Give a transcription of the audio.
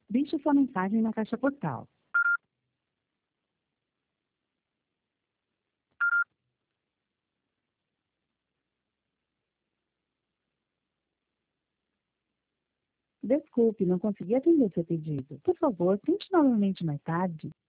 Deixe sua mensagem na caixa postal. Desculpe, não consegui atender seu pedido. Por favor, tente novamente mais tarde.